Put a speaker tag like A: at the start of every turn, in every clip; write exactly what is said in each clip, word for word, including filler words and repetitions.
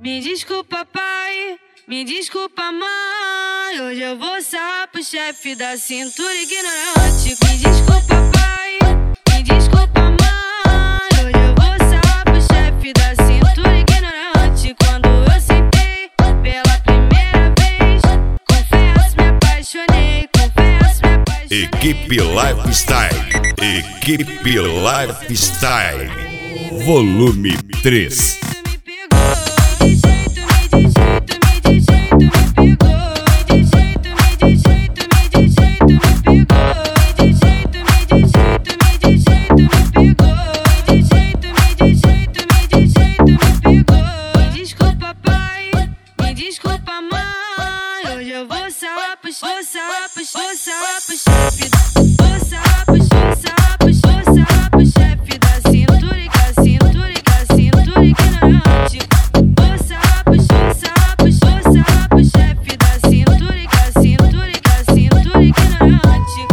A: Me desculpa, pai, me desculpa, mãe. Hoje eu vou sarrar pro chefe da cintura ignorante. Me desculpa, pai, me desculpa, mãe. Hoje eu vou sarrar pro chefe da cintura ignorante. Quando eu sentei pela primeira vez, confesso, me apaixonei, confesso, me apaixonei.
B: Equipe Lifestyle, Equipe Lifestyle, volume três.
A: Desculpa, mãe, hoje eu vou sarrar pro chefe, vou sarrar pro chefe, vou sarrar pro chefe, vou sarrar pro chefe da cintura e da cintura e da cintura ignorante. Vou sarrar pro chefe, vou sarrar pro chefe da cintura e da cintura e da cintura ignorante.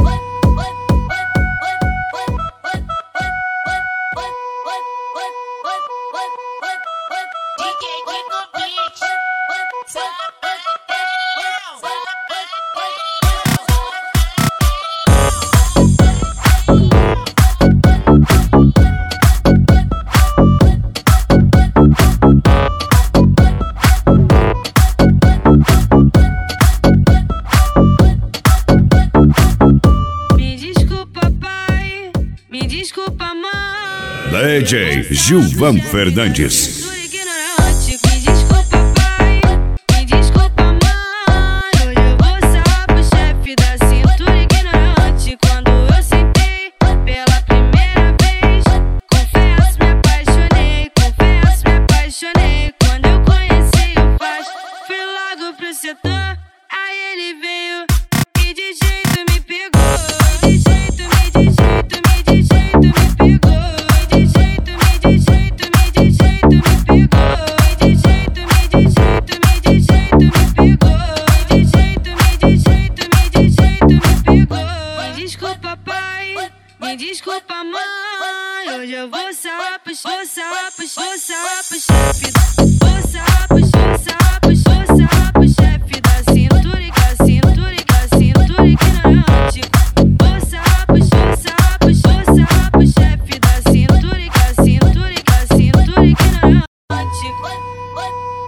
A: Me desculpa, mãe.
B: D J Gilvan Fernandes.
A: Me desculpa, pai, me desculpa, mãe. Hoje eu vou sarrar pro chefe da cintura ignorante. Quando eu sentei pela primeira vez, confesso, me apaixonei, confesso, me apaixonei. Quando eu conheci o Faz, fui logo pro setor. Aí ele veio e de jeito me pegou. De jeito, me de jeito, me de jeito me pegou. De jeito, me de jeito, me de jeito me pegou. De jeito, me de jeito, me de jeito me pegou. De jeito, me de jeito, me de jeito me pegou. Me desculpa, pai, me desculpa, mãe. Hoje eu vou sarrar pro vou sarrar pro vou sarrar pro chefe, vou sarrar pro vou sarrar pro vou sarrar pro chefe da cintura e da cintura e da cintura ignorante. Vou sarrar pro vou sarrar pro vou sarrar pro chefe da cintura e da cintura e da cintura ignorante.